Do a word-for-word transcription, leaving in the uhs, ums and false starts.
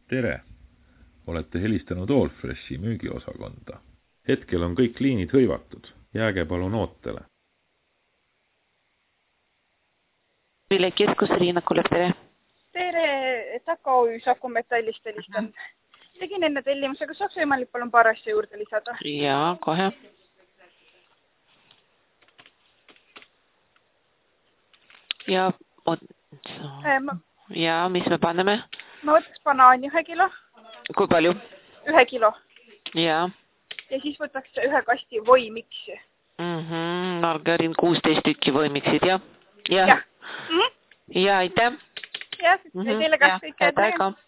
Tere! Olete helistanud Allfreshi müügiosakonda. Hetkel on kõik liinid hõivatud. Jääge palun ootele. Ville keskus Riina Kulev, tere! Tere! Tako Oy Sakumetallist helistan. Tegin enne tellimusega, saaks võimalik palun paar asja juurde lisada? Jaa, kohe. Ja, Äh, ma... ja mis me paneme? Ma võtaks banaani ühe kilo. Kui palju? Ühe kilo. Jaa. Ja siis võtaks ühe kasti voimiksi. Mhm, margarin kuusteist tükki voimiksid, jah? Jah. Ja, aitäh. Jah, teile kas kõik head aega.